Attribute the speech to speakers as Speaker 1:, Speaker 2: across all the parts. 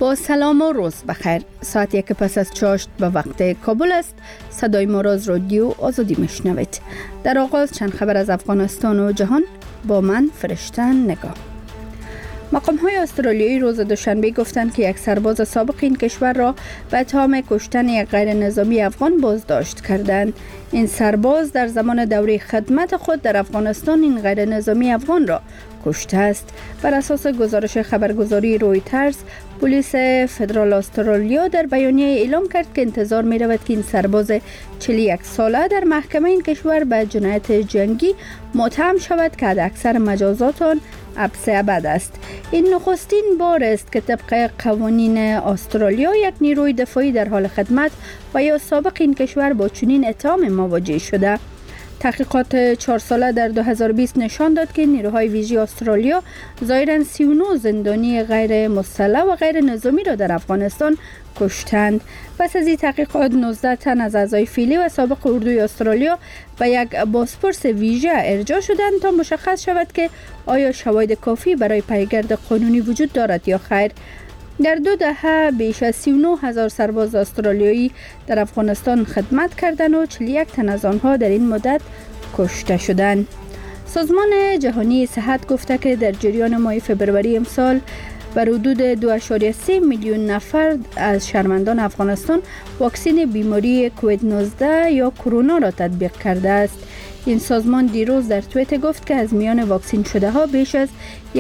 Speaker 1: با سلام و روز بخیر. ساعت 1 پس از چاشت به وقت کابل است. صدای ما را از رادیو آزادی میشنوید. در آغاز چند خبر از افغانستان و جهان با من فرشته نگاه. مقام‌های استرالیایی روز دوشنبه گفتند که یک سرباز سابق این کشور را به اتهام کشتن یک غیر نظامی افغان بازداشت کردند. این سرباز در زمان دوره خدمت خود در افغانستان این غیر نظامی افغان را کشته است. بر اساس گزارش خبرگزاری رویترز، پلیس فدرال استرالیا در بیانیه اعلام کرد که انتظار می رود که این سرباز 41 ساله در محکمه این کشور به جنایت جنگی متهم شود که اکثر مجازات آن حبس ابد است. این نخستین بار است که طبق قوانین استرالیا یک نیروی دفاعی در حال خدمت و یا سابق این کشور با چنین اتهام مواجه شده. تحقیقات 4 ساله در 2020 نشان داد که نیروهای ویژه استرالیا ظاهراً 39 زندانی غیر مسلح و غیر نظامی را در افغانستان کشتند. پس از این تحقیقات 19 تن از اعضای فعلی و سابق اردوی استرالیا به یک بازپرس ویژه ارجاع شدند تا مشخص شود که آیا شواهد کافی برای پیگرد قانونی وجود دارد یا خیر. در 2 دهه بیش از 39,000 سرباز استرالیایی در افغانستان خدمت کردند و 41 تن از آنها در این مدت کشته شدند. سازمان جهانی صحت گفته که در جریان ماه فبروری امسال بر حدود 2.3 میلیون نفر از شهروندان افغانستان واکسن بیماری کووید 19 یا کرونا را تطبیق کرده است. این سازمان دیروز در توییتر گفت که از میان واکسین شده ها بیش از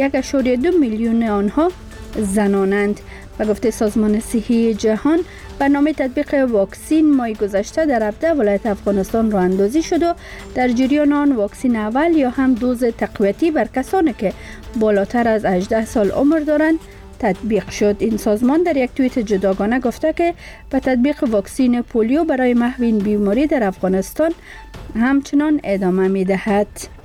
Speaker 1: 1.2 میلیون آنها زنانند. و گفته سازمان صحی جهان برنامه تطبیق واکسین ماه گذشته در 17 ولایت افغانستان راه اندازی شد و در جریان آن واکسن اول یا هم دوز تقویتی بر کسانی که بالاتر از 18 سال عمر دارند تطبیق شد. این سازمان در یک توییت جداگانه گفته که به تطبیق واکسن پولیو برای محو این بیماری در افغانستان همچنان ادامه می‌دهد.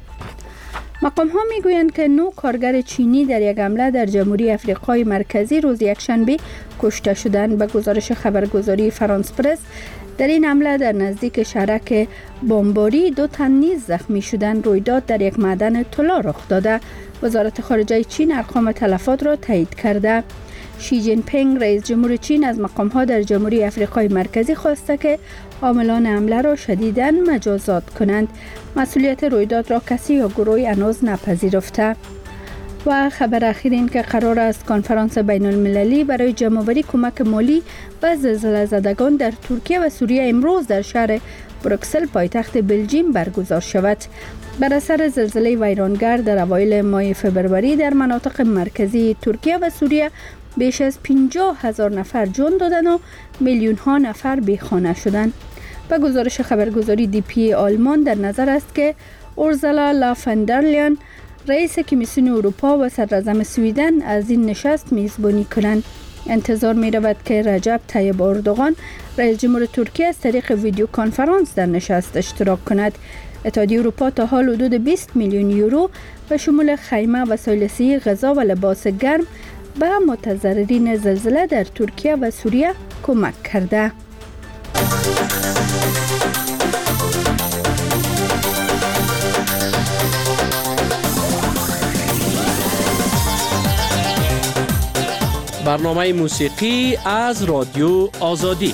Speaker 1: مقام ها می گویند که 9 کارگر چینی در یک حمله در جمهوری افریقای مرکزی روز یکشنبه کشته شدند. به گزارش خبرگزاری فرانس پرس، در این حمله در نزدیک شهرک بامباری 2 تن نیز زخمی شدند. رویداد در یک معدن طلا رخ داده. وزارت خارجه چین ارقام تلفات را تایید کرده. شی جین پینگ رئیس جمهور چین از مقام ها در جمهوری افریقای مرکزی خواسته که عاملان حمله را شدیداً مجازات کنند. مسئولیت رویداد را کسی یا گروهی هنوز نپذیرفته. و خبر اخیر این که قرار است کنفرانس بین المللی برای جمع‌آوری کمک مالی و زلزله زدگان در ترکیه و سوریه امروز در شهر بروکسل پایتخت بلژیم برگزار شود. بر اثر زلزله ویرانگر در اوایل ماه فبروری در مناطق مرکزی ترکیه و سوریه بیش از 50,000 نفر جان دادند و میلیون ها نفر بیخانه شدند. به گزارش خبرگزاری دی پی آلمان در نظر است که اورزالا لا فن در لیان رئیس کمیسیون اروپا و صدراعظم سویدن از این نشست میزبانی کنند. انتظار می رود که رجب طیب اردوغان رئیس جمهور ترکیه از طریق ویدیو کنفرانس در نشست اشتراک کند. اتحادیه اروپا تا حال حدود 20 میلیون یورو به شمول خیمه، وسایل صحی، غذا و لباس گرم به متضررین زلزله در ترکیه و سوریه کمک کرده.
Speaker 2: برنامه موسیقی از رادیو آزادی.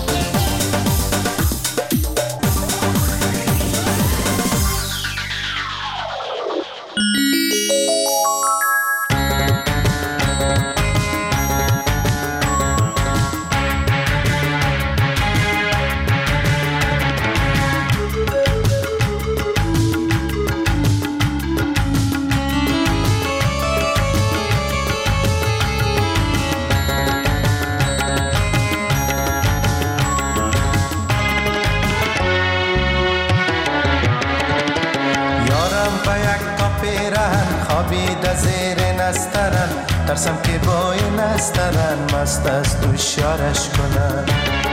Speaker 3: ترسم که با این استرن مست از دوشارش کنن.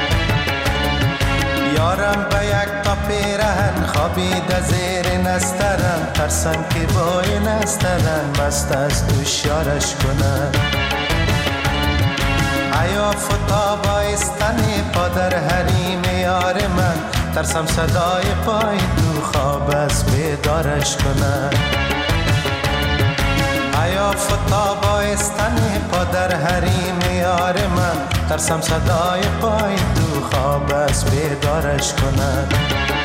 Speaker 3: یارم به یک تا پیرهن خوابیده زیر نسترن. ترسم که با این استرن مست از دوشارش کنن. عیاف و تابایستن پا در حریم یار من. ترسم صدای پای دو خواب از بیدارش کنن. عیاف و تابایستن پا در حریم یار یار من، ترسم صدای پای تو خواب است بیدارش کند.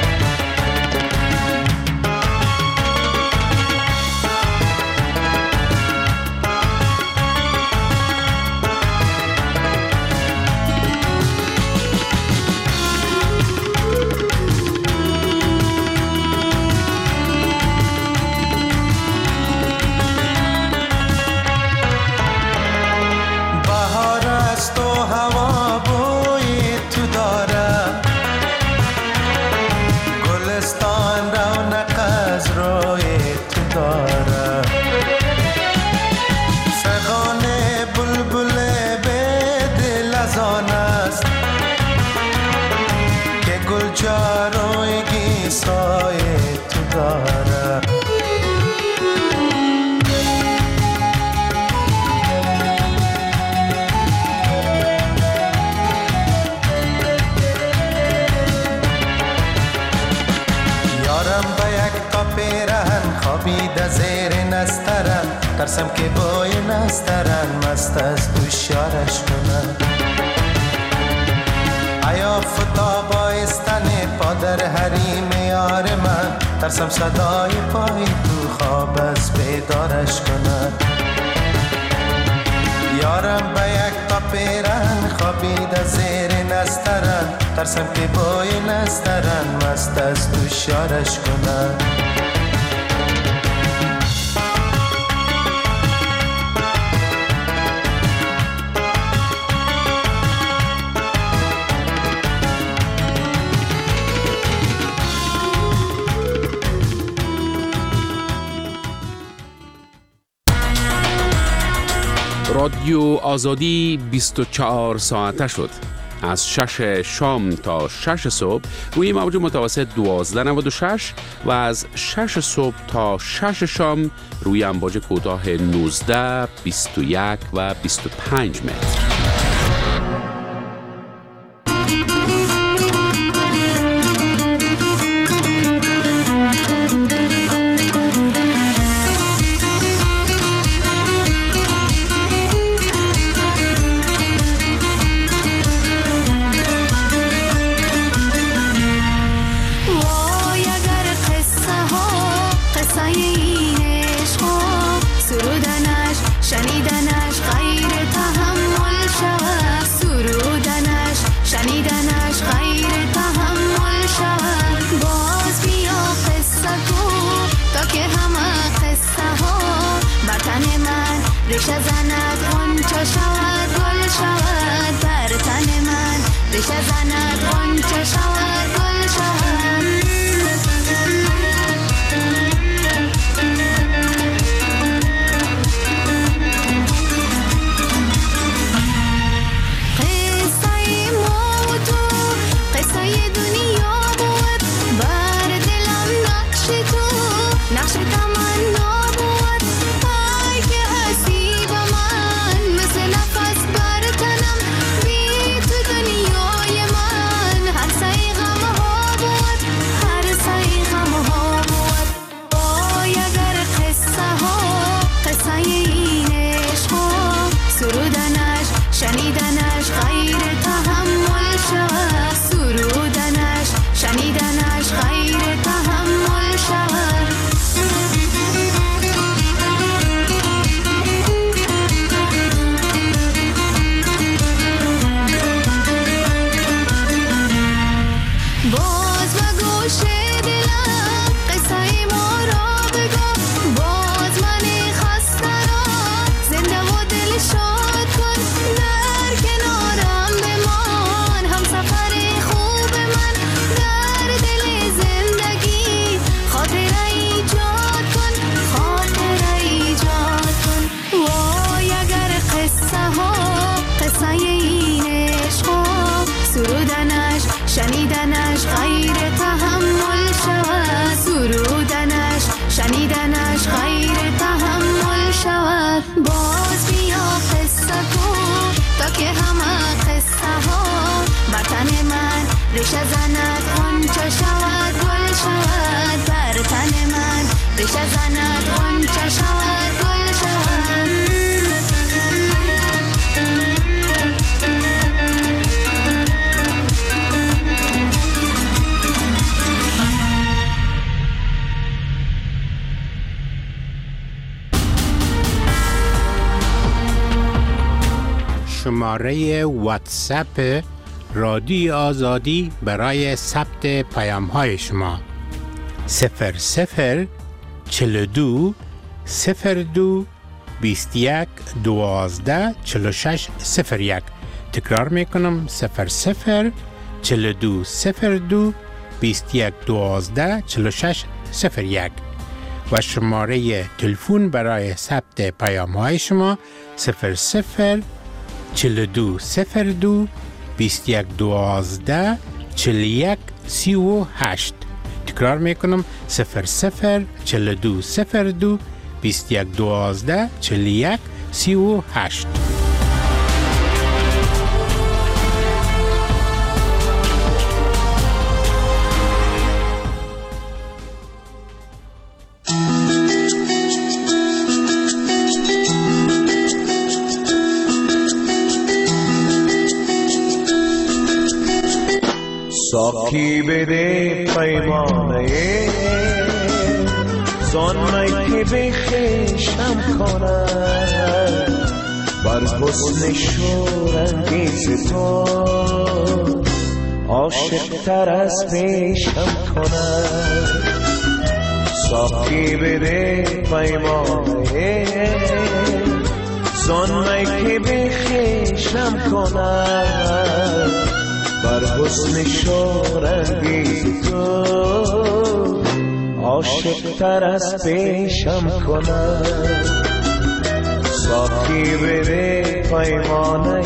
Speaker 3: ترسم که بای نسترن مست از دوشارش کنن. ایا فتا بایستن پادر حریم یار من، ترسم صدای پای تو خواب از بیدارش کنن. یارم به یک تا پیرن خوابید از زیر نسترن، ترسم که بای نسترن مست از دوشارش کنن.
Speaker 4: رادیو آزادی 24 ساعته شد. از 6 شام تا 6 صبح روی موج متوسط 1296 و از 6 صبح تا 6 شام روی امواج کوتاه 19، 21 و 25 متر.
Speaker 5: شماره واتساپ رادیو آزادی برای ثبت پیام‌های شما 00 42 02 21 12 46 01. تکرار میکنم 00 42 02 21 12 46 01 و شماره تلفن برای ثبت پیام‌های شما 00 42 02 21 12 41 38. تکرار میکنم 00 42 02 21 12 41 38.
Speaker 3: ساقی بده پیمانه زان می که به خشم کند بر حسن شورانگیز تو عاشق تر از پیشم کند. ساقی بده پیمانه زان می که به خشم کند بر حسن شورانگیز تو عاشق تر از پیشم کند. ساقی بده پیمانه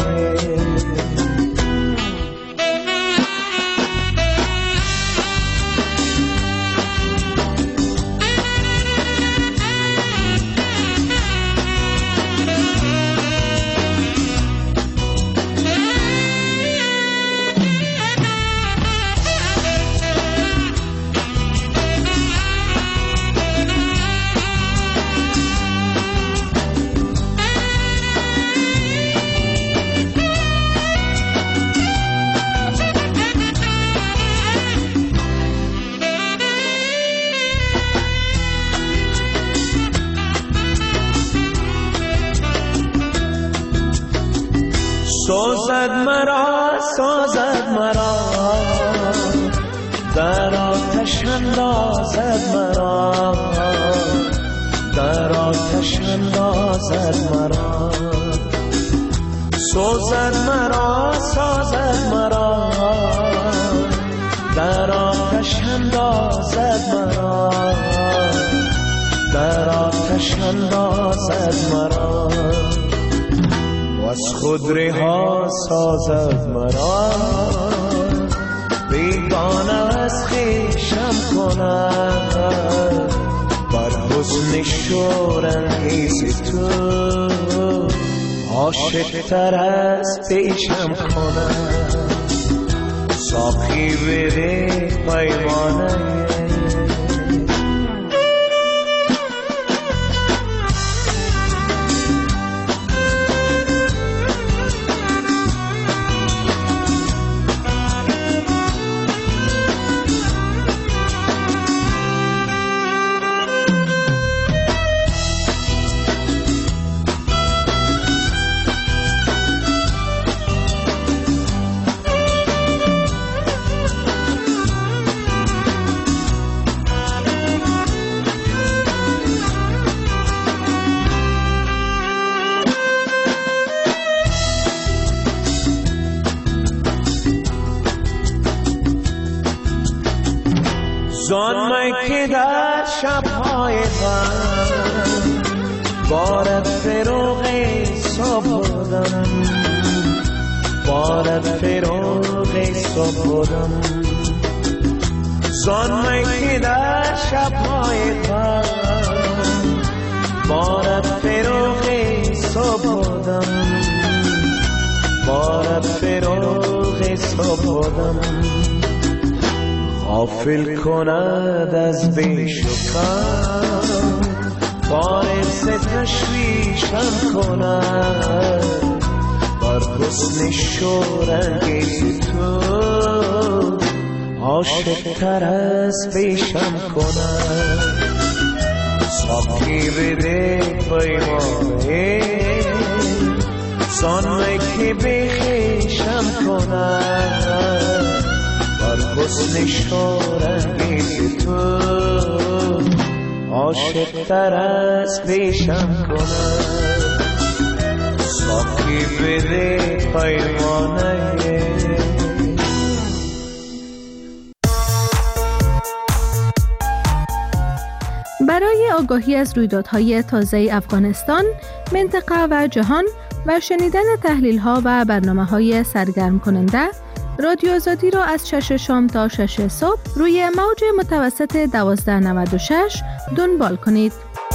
Speaker 3: سازد مرا در آتش اندازد مرا در آتش اندازد مرا سازد مرا در آتش اندازد مرا در آتش اندازد مرا از خود رها سازد مرا بیگانه از خویشم کند بر حسن شورانگیز تو عاشق تر از پیشم کند. ساقی بده پیمانه زان می که در شبهای غم بارد فروغ صبح بودم بارد فروغ صبح بودم زان می که در شبهای غم بارد فروغ صبح بودم بارد فروغ صبح بودم غافل کند از بیش و کم باعث تشویشم کند بر حسن شورانگیز تو عاشق تر از پیشم کند. ساقی بده پیمانه زانه که بخیشم کنم بر حسن شارنگی تو عاشق تر از پیشم کنم ساقی بده پیمانه
Speaker 1: برای آگاهی از رویدادهای تازه افغانستان، منطقه و جهان و شنیدن تحلیل‌ها و برنامه‌های سرگرم کننده، رادیو آزادی را از 6 شام تا 6 صبح روی موج متوسط 1296 دنبال کنید.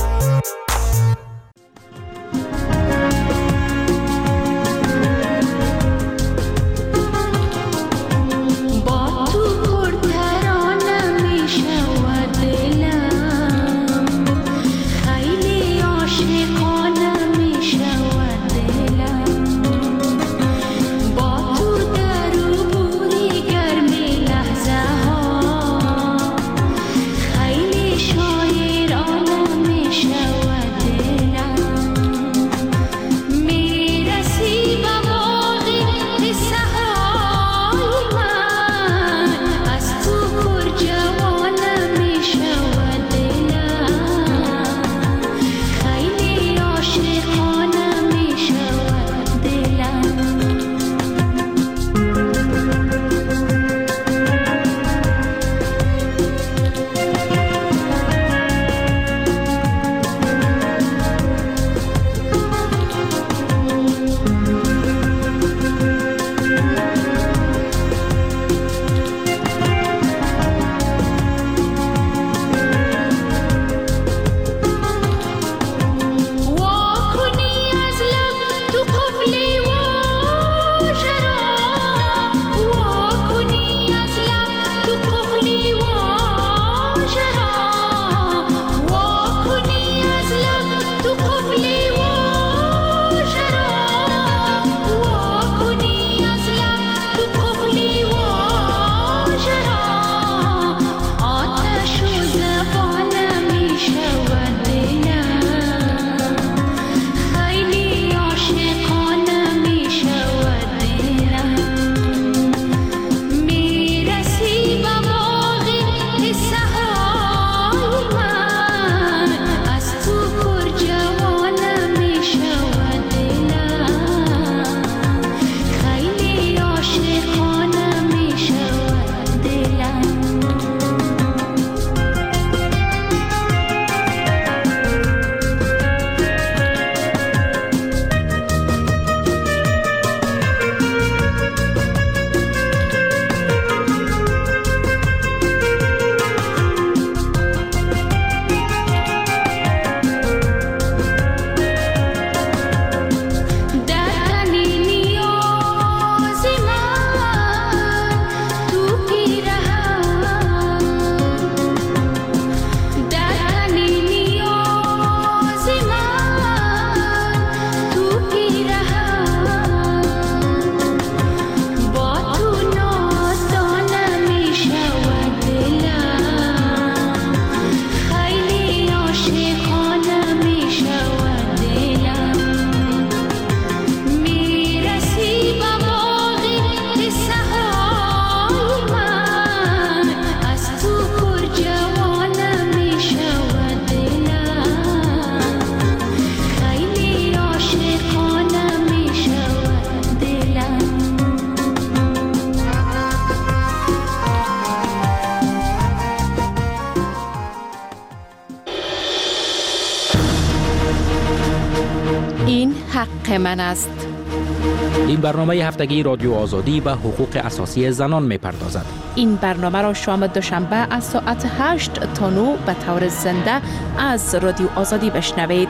Speaker 6: حق من است.
Speaker 2: این برنامه هفتگی رادیو آزادی به حقوق اساسی زنان می‌پردازد.
Speaker 6: این برنامه را شام دوشنبه از ساعت 8 تا 9 به طور زنده از رادیو آزادی بشنوید.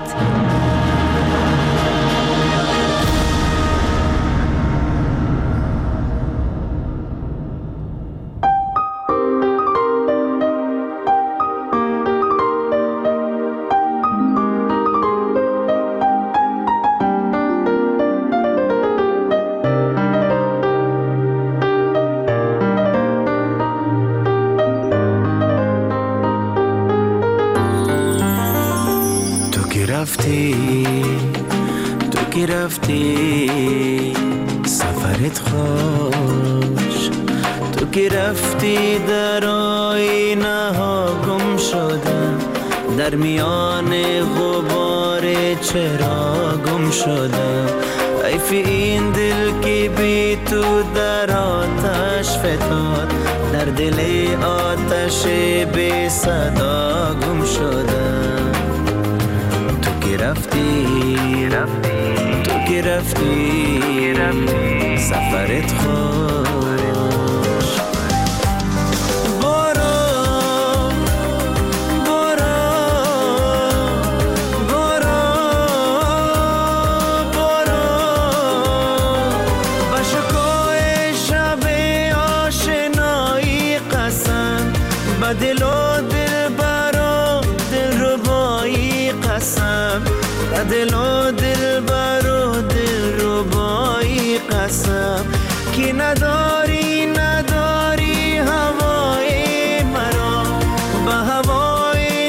Speaker 7: که رفتی سفرت خوش، تو که رفتی در آینه ها گم شدم، در میان غبار چرا گم شدم. حیف این دل که بی تو در آتش فتاد، در دل آتش بی صدا گم شدم. تو که رفتی سفرت خوش. برو با شکوه شب آشنایی قسم، با دل و دل برا دل ربایی قسم، با دل و دل برا دل ربایی قسم، که نداری هوای مرا، با هوای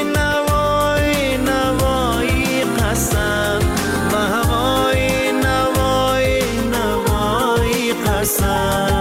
Speaker 7: نوای قسم، با هوای نوای قسم.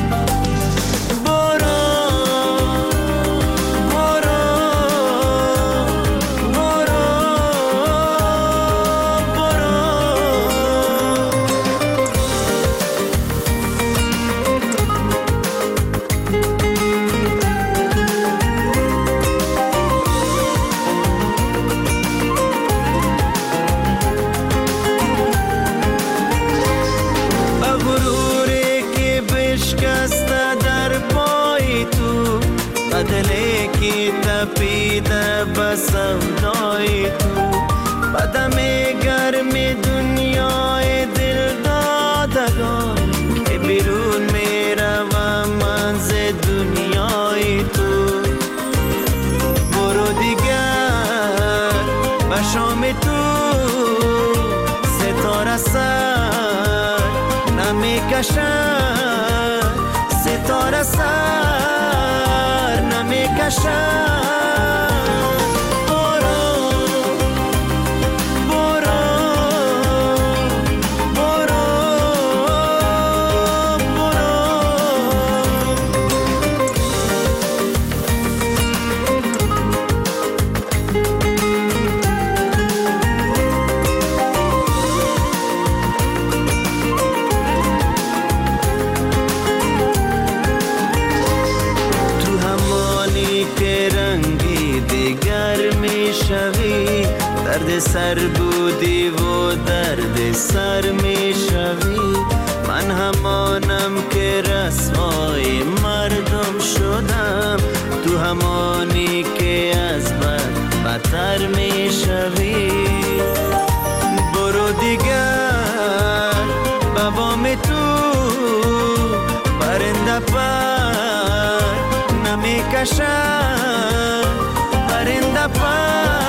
Speaker 7: دلی کی تپیده بسم دای تو، بدم گرم دنیای دل دادگان، که بیرون میروم من ز دنیای تو. برو دیگر و شام تو ستاره سر نمیکشد، ستاره سر نمیکشد. درد سر بودی و درد سر می شوی، من همانم که رسوای مردم شدم، تو همانی که از بد بدتر می شوی. برو دیگر بابام تو پرنده پر نمی کشد، پرنده پر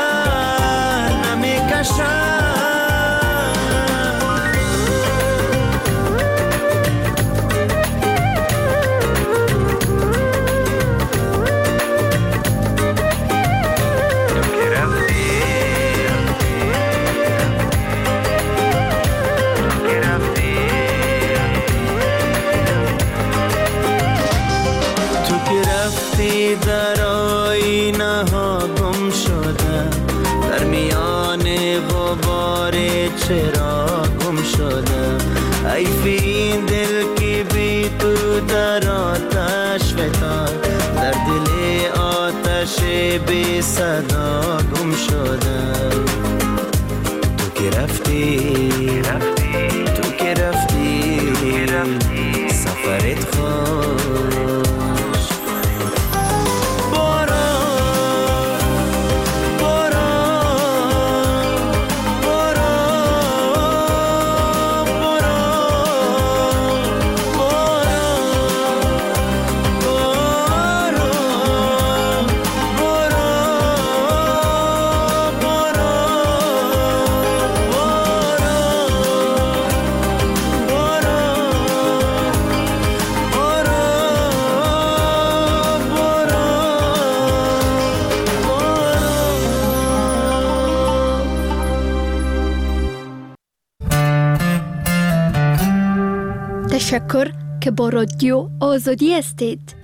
Speaker 7: در آینه ها گم شدم، در میان غبار چرا گم شدم. حیف این دل که بی تو در آتش فتاد، در دل آتش بی صدا گم شدم. تو که رفتی سفرت خوش.
Speaker 1: تشکر که با رادیو آزادی هستید.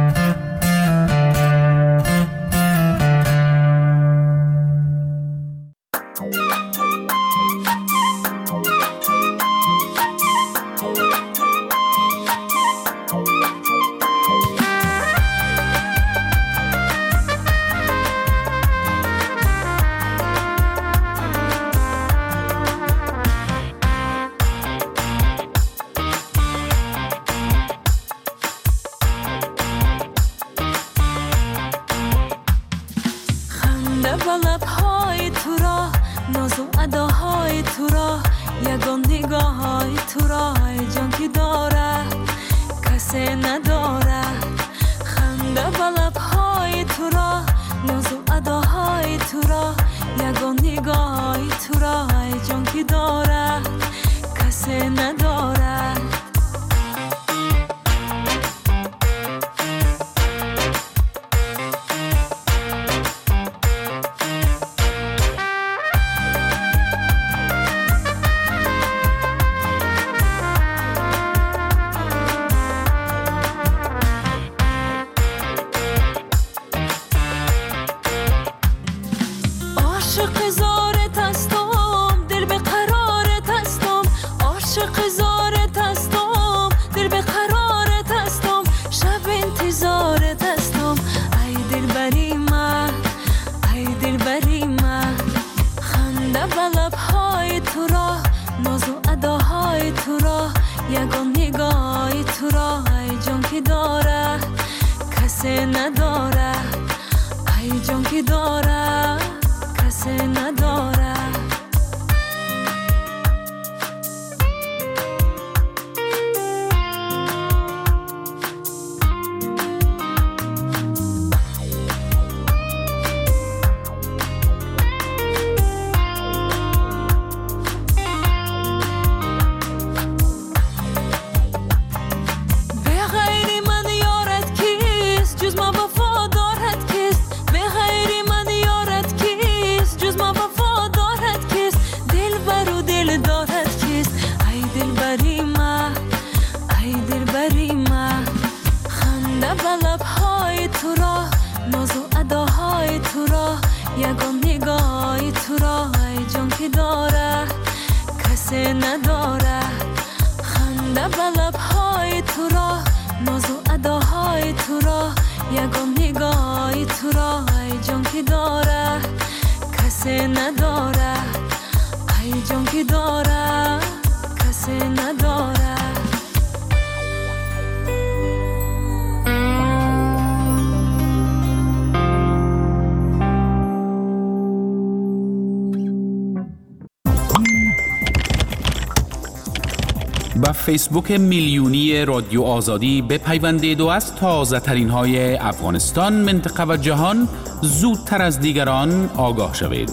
Speaker 4: با فیسبوک میلیونی رادیو آزادی بپیوندید و از تازه ترین های افغانستان، منطقه و جهان زودتر از دیگران آگاه شوید.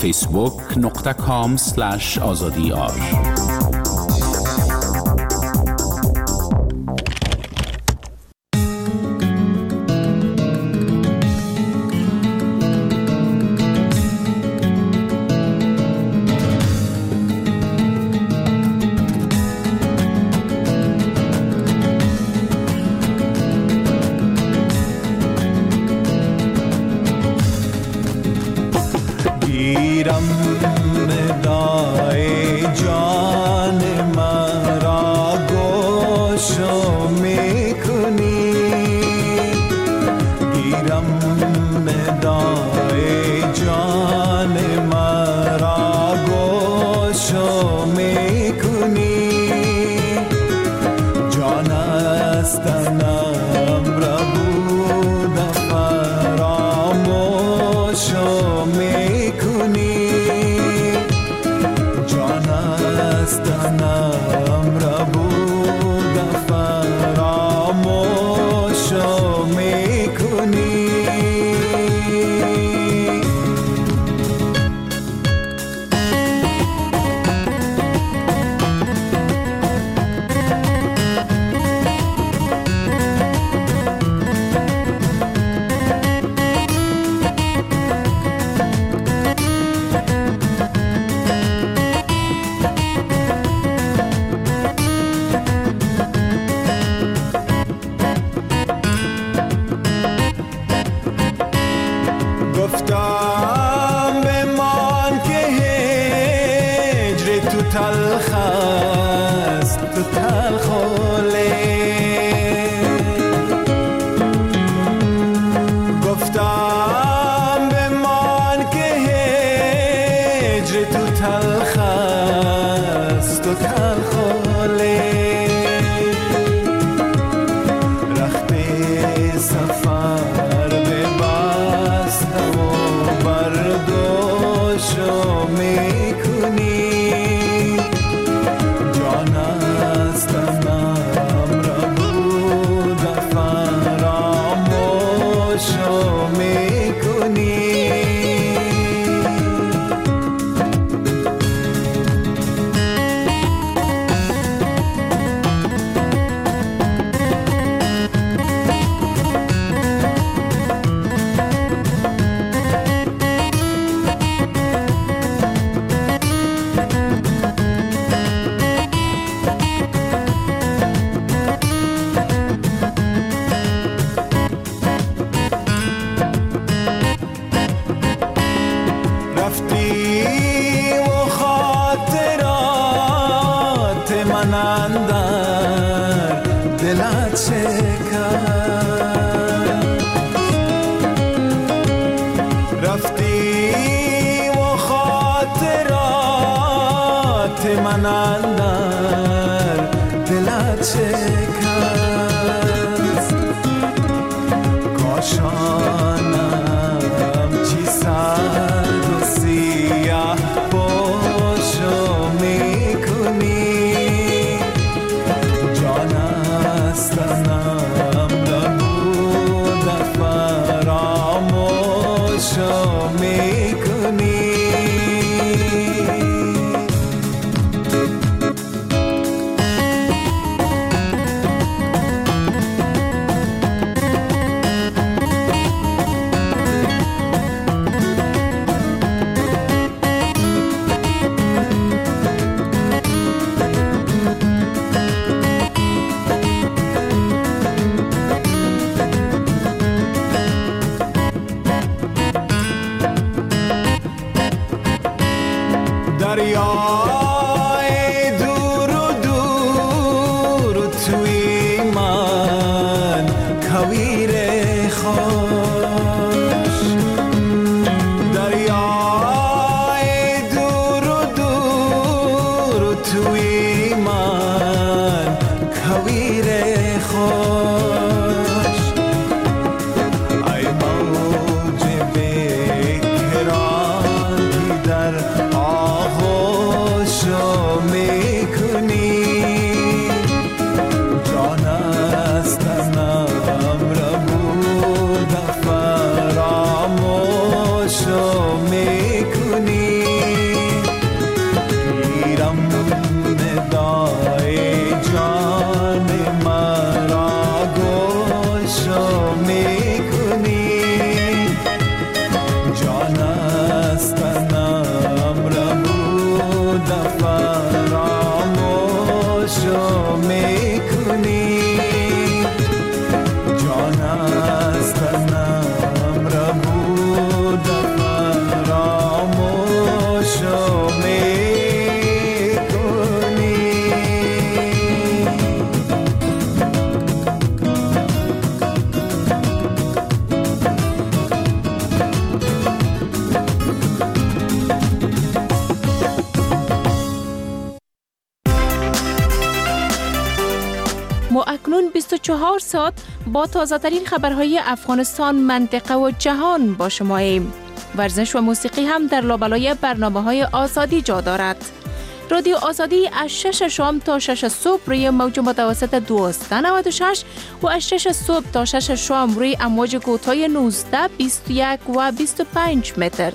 Speaker 4: facebook.com/azadiar
Speaker 3: تلخ است تو تلخ گفتم بمان که هجر تو تلخ است تو تلخ رخت سفر ببستم و برداشو میکنی جان است تنم را بود فراموشو میکنی
Speaker 6: ما اکنون 24 ساعت با تازه‌ترین خبرهای افغانستان، منطقه و جهان با شماییم. ورزش و موسیقی هم در لابلای برنامه‌های آزادی جا دارد. رادیو آزادی از 6 شام تا 6 صبح روی موج متوسط 1296 و از 6 صبح تا 6 شام روی امواج کوتاه 19، 21 و 25 متر.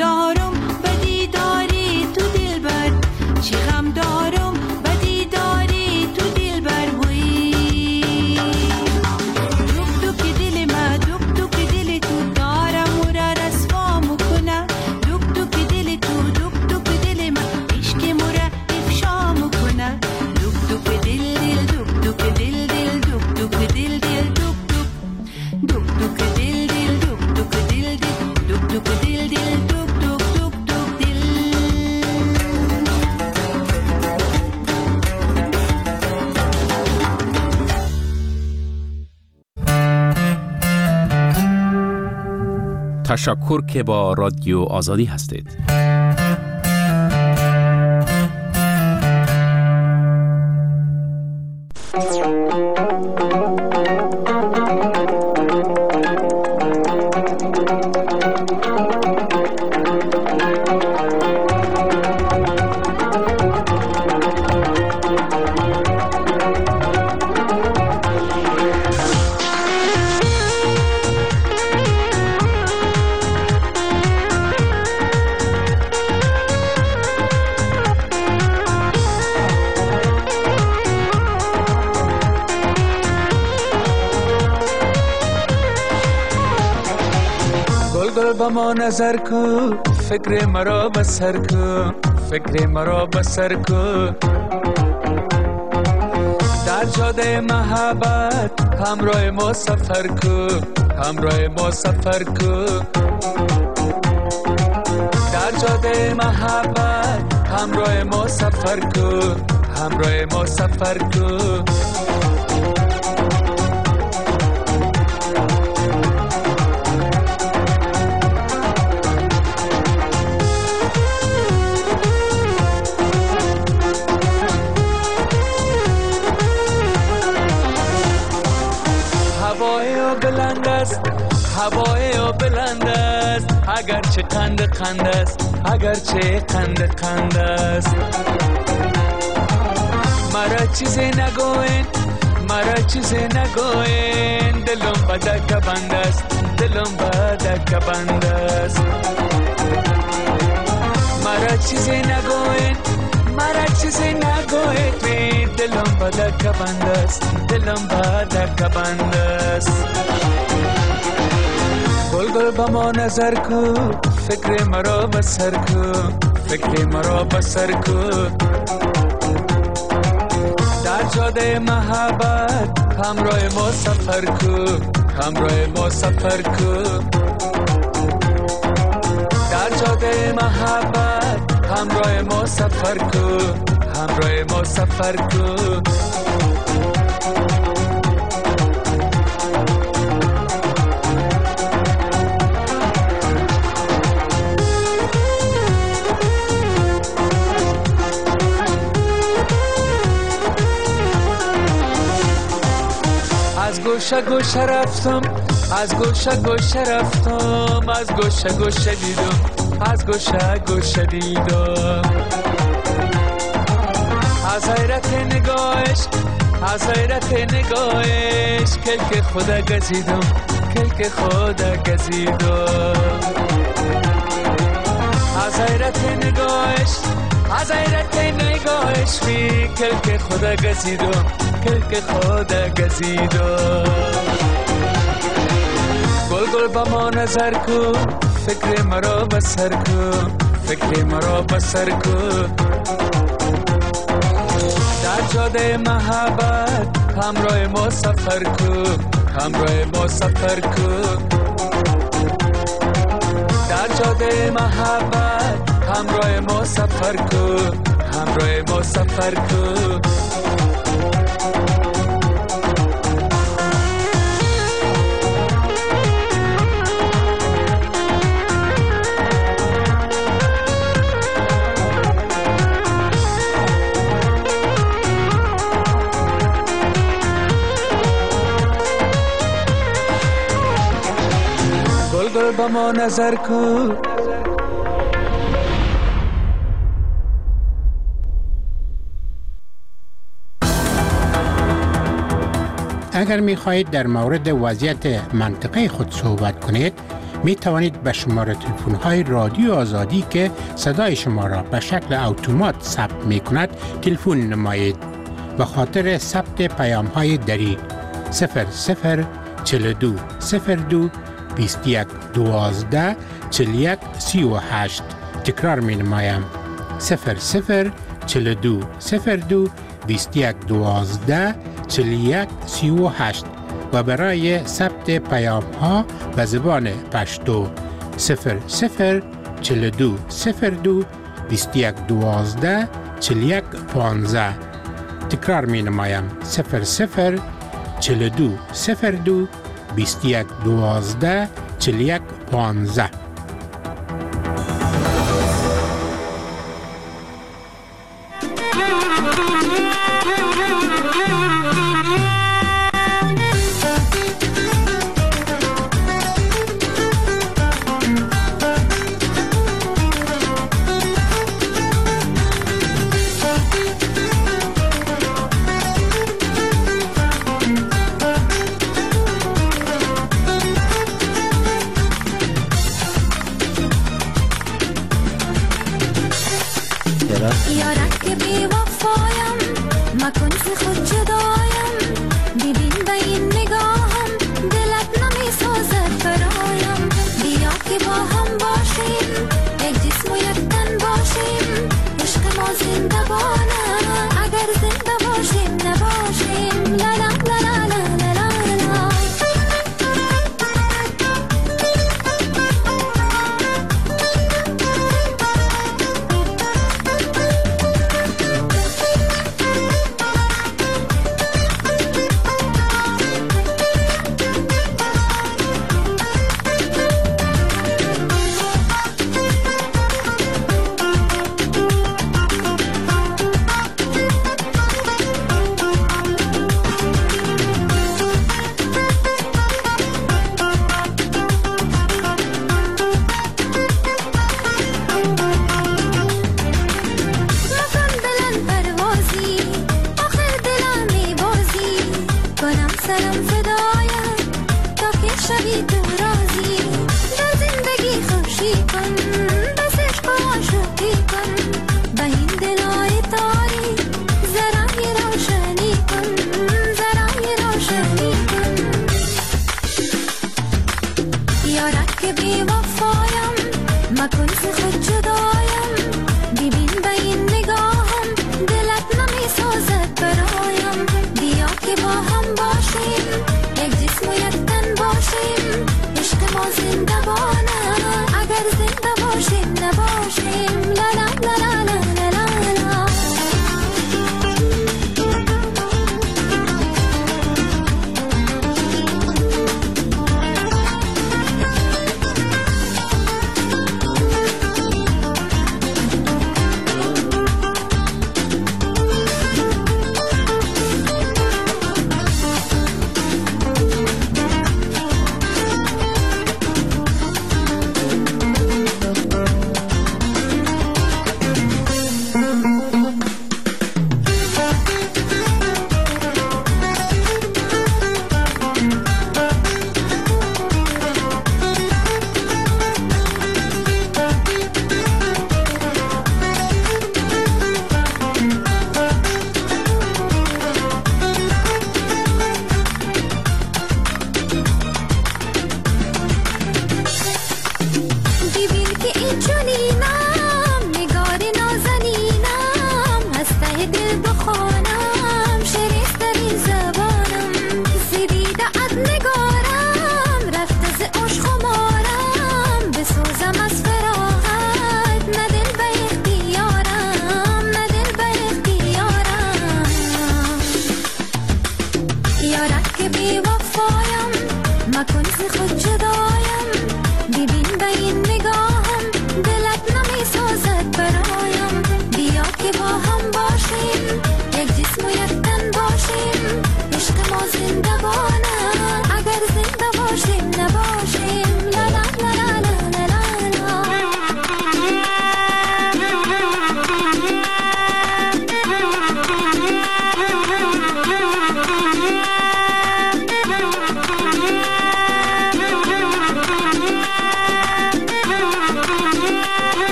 Speaker 8: دارم بدی داری تو دلبر، چی غم دارم بدی داری تو دلبر وی. دوک دوک دل ما، دوک دوک دل تو دارم و را رسوا مکنه. دوک دوک دل تو، دوک دوک دل ما، عشق مرا افشا مکنه. دوک دوک دل دل، دوک دوک دل دل، دوک دوک دل دل، دوک دوک دوک دوک دل دل، دوک دوک دل دل، دوک دوک دل دل، دوک دوک دوک دوک دل.
Speaker 4: تشکر که با رادیو آزادی هستید.
Speaker 9: با ما نظر کو، فکر مرا بسر کو، فکر مرا بسر کو. در جاده محبت همراه ما سفر کو، همراه ما سفر کو. در جاده محبت همراه ما سفر کو، همراه ما سفر کو. هوای او بلند است، اگرچه قند قند است، اگرچه قند قند است. مرا چیزی نگوین، مرا چیزی نگوین، دلم بدک بند است، دلم بدک بند است. مرا چیزی نگوین، مرا چیزی نگوین، دلم بدک بند است، دلم بدک بند است. گل گل با ما نظر کو، فکر مرا بسر کو، فکر مرا بسر کو. در جاده محبت همراه ما سفر کو، همراه ما سفر کو. در جاده محبت همراه ما سفر کو، همراه ما سفر کو. از گوشه گوشه رفتم، از گوشه گوشه رفتم، از گوشه گوشه دیدم، از گوشه گوشه دیدم. از حیرت نگاهش، از حیرت نگاهش، کلک خدا گزیدم، کلک خدا گزیدم. از حیرت نگاهش، از حیرت نگاهش، می کلک خدا گزیدم، کلک خدا گزیدم. گل گل با ما نظر کو، فکر مرا بسر کو، فکر مرا بسر کو. در جاده محبت همراه ما سفر کو، همراه ما سفر کو. در جاده محبت همراه ما سفر کو، همراه ما سفر کو. گل گل با ما نظر کو.
Speaker 5: اگر می خواهید در مورد وضعیت منطقه خود صحبت کنید می توانید به شماره تلفن های رادیو آزادی که صدای شما را به شکل اتومات ثبت می کند تلفن نمایید. به خاطر ثبت پیام های دری 00 42 02 21 12 41 38. تکرار می نمایم 00 42 02 21 12 41 38 و برای ثبت پیام ها به زبان پشتو 00 42 02 21 12 41 15. تکرار می نمایم 00 42 02 21 12 41 15.
Speaker 8: یارک که بی وفایم مکن که خود جدایم ببین به این نگاهم دلت نمی سازد برایم بیا که با هم باشیم یک جسم و یک تن باشیم عشق ما زنده بانه اگر زنده باشیم نباشیم لا لا لا لا لا لا لا.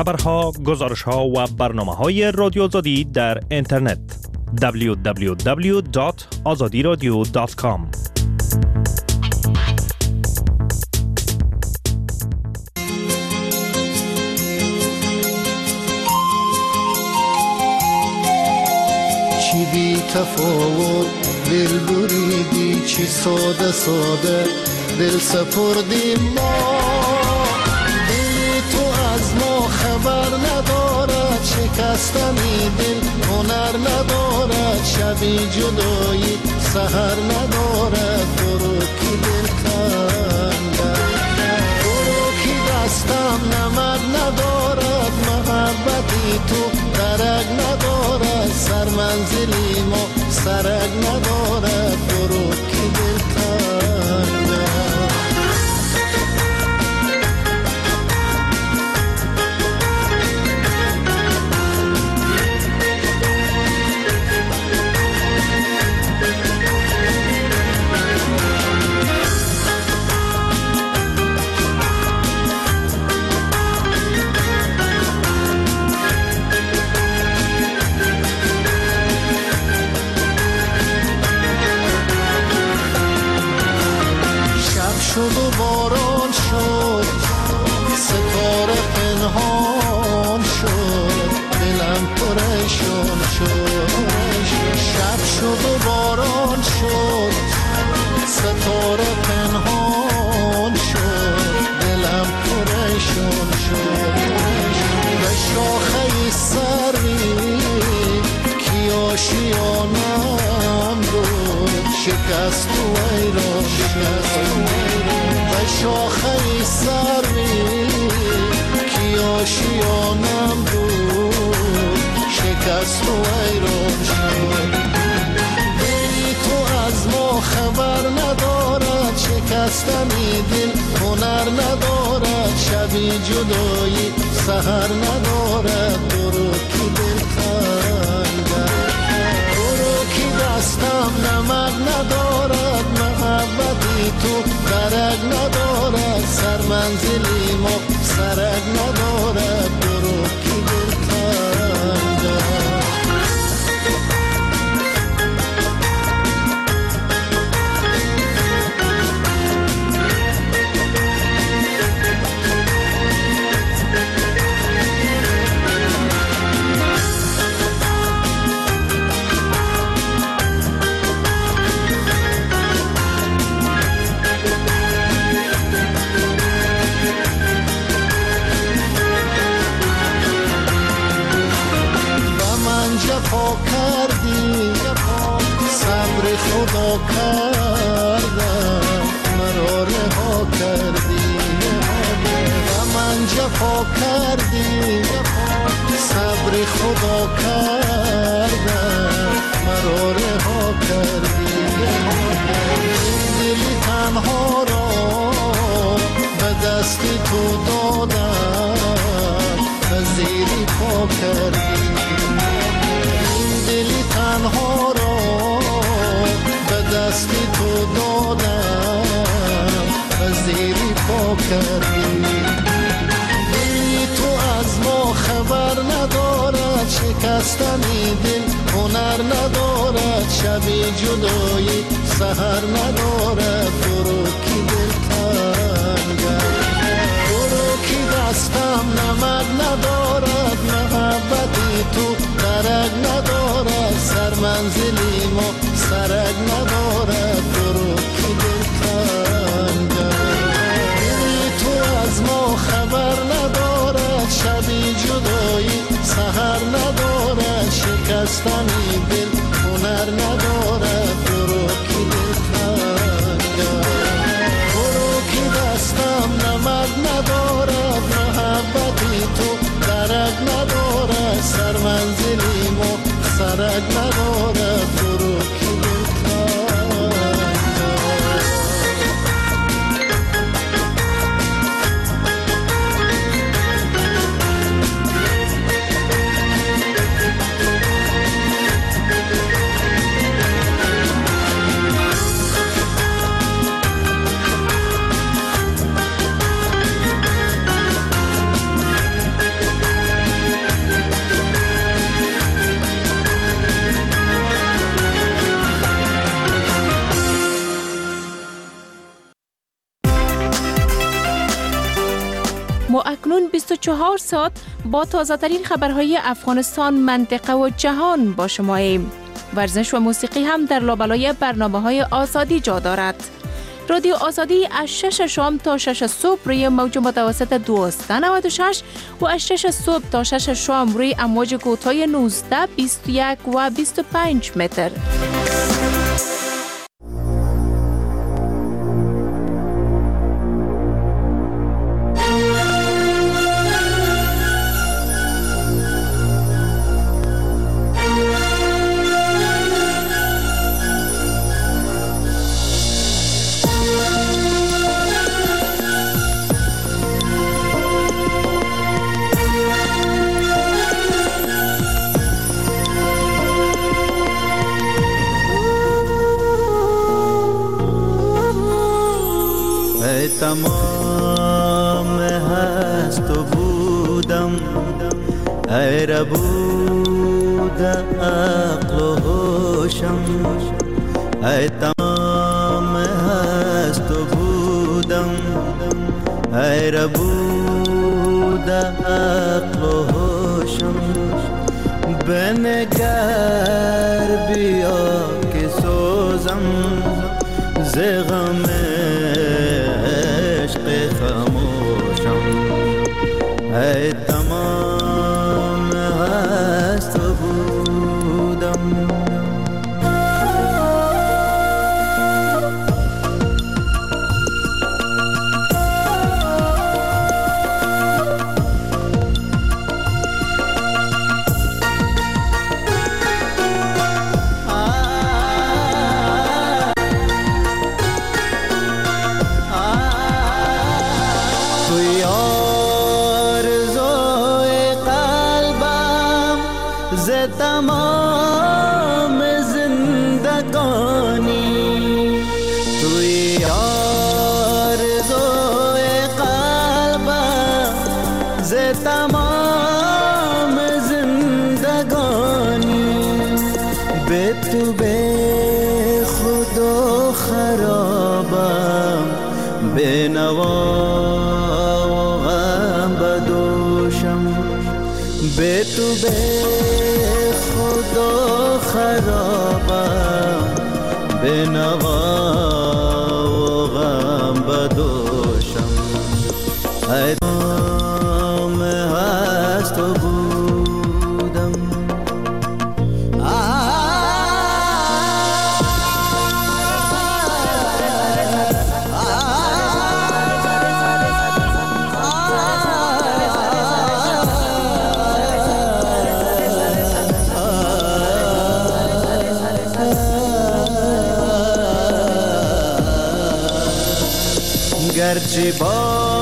Speaker 10: خبرها، گزارشها و برنامه‌های رادیو آزادی در اینترنت www.azadiradio.com.
Speaker 3: چی بی تفاوت دل بریدی، چی ساده ساده دل سپردی ما. دل تو از ما خبر ندارد، شکستنی دل هنر ندارد، شبی جدایی سحر ندارد. برو کی دل کندد، برو کی دستم نمد ندارد، محبتی تو درک ندارد، سر منزلی ما سرک ندارد. برو کی دل کندد. شد و باران شد، ستاره پنهان شد، دلم پریشان شد. شب شد و باران شد، ستاره پنهان شد، دلم پریشان شد. به شاخه سری کی آشیانم بود، شکست و ایران شد. به شاخه سری کی آشیانم بود، شکست و ایران شد. دلی تو از ما خبر ندارد، شکستنی دل هنر ندارد، شبی جدایی سحر ندارد. برو کی دل کندد، برو کی دستم نمد ندارد، محبتی تو درک ندارد، سر منزلی ما سرک ندارد. برو کی دل کندد. جفا کردی، صبر خدا کردم، مرا رها کردی. و من جفا کردی، صبر خدا کردم، مرا رها کردی. دلی تنها را به دست تو دادم، به زیری پا کردی. دلی تنها را به دستی تو دادم، به زیری پا کردی. دلی تو از ما خبر ندارد، شکستنی دل هنر ندارد، شبی جدایی سحر ندارد. برو کی دل کندد، برو کی دستم نمد ندارد، محبتی تو درک ندارد، سر منزلی ما سرک ندارد. برو کی دل کندد. دلی تو از ما خبر ندارد، شبی جدایی سحر ندارد، شکستنی دل هنر ندارد. برو کی دل کندد، برو کی دستم نمد ندارد، محبتی تو درک ندارد، سر منزلی ما سرک ندارد. برو کی دل
Speaker 6: ما اکنون 24 ساعت با تازه ترین خبرهای افغانستان، منطقه و جهان با شماییم. ورزش و موسیقی هم در لابلای برنامه‌های آزادی جا دارد. رادیو آزادی از 6 شام تا 6 صبح روی موج متوسط 1296 و از 6 صبح تا 6 شام روی امواج کوتاه 19، 21 و 25 متر.
Speaker 7: تمام هست و بودم، ای ربود عقل و هوشم. ای تمام هست و بودم، ای ربود عقل و هوشم. بنگر بیا که سوزم ز غم خاموشم. ای تمام هست و بودم. تمام زندگانی توی آرزوی قلبم، ز تمام زندگانی به تو به خود و خرابم، به نوا و غم بدوشم. به تو به خود و خرابم، به نوا و غم بدوشم. ای تمام هست و بودم. گرچه با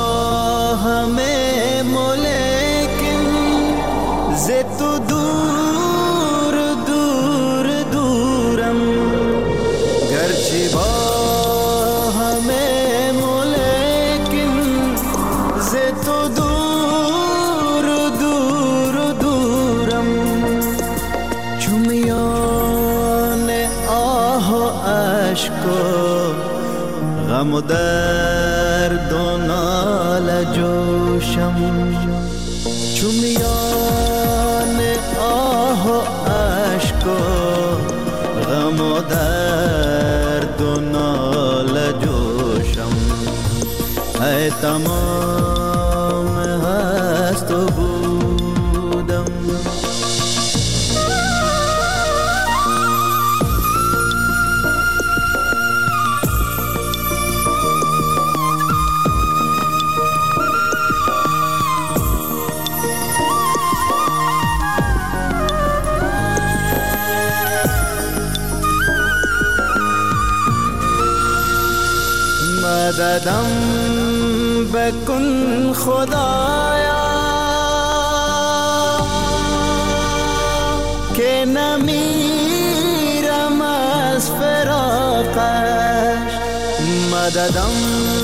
Speaker 7: همه ملکن ز تو دور دور دورم. گرچه با همه ملکن ز تو دور دور دورم. چو میان آه و اشک و غم و درد و ناله جوشم. چو میان آه و اشک و غم و درد و ناله جوشم. ای تمام هست و بودم. مددم بکن خدایا که نمیرم از فراقش. مددم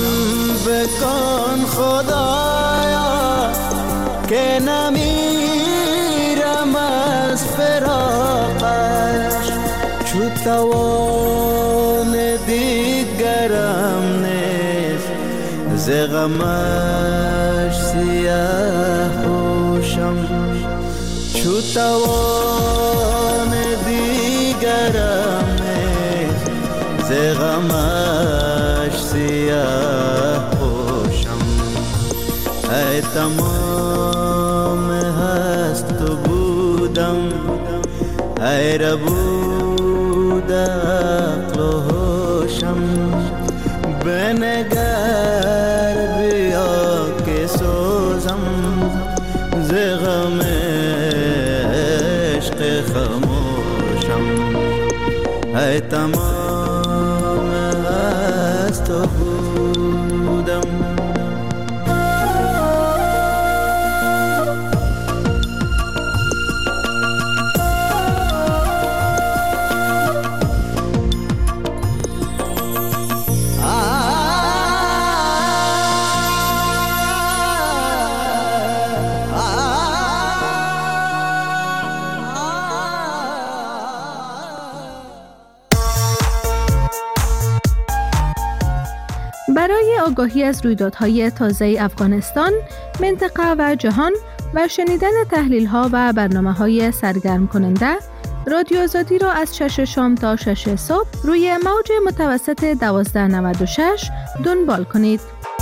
Speaker 7: بکن خدایا که نمیرم از فراقش. چو توان دیگرم نیست ز غمش سیاه پوشم چو توان دیگرم ز غمش سیاه پوشم ای تمام هست و بودم ای ربود عقل و هوشم بنگر بیا که سوزم ز غم عشق خاموشم ای تمام هست و بودم
Speaker 1: برای آگاهی از رویدادهای تازه افغانستان، منطقه و جهان و شنیدن تحلیل‌ها و برنامه‌های سرگرم کننده، رادیو آزادی را از 6 شام تا 6 صبح روی موج متوسط 1296 دنبال کنید.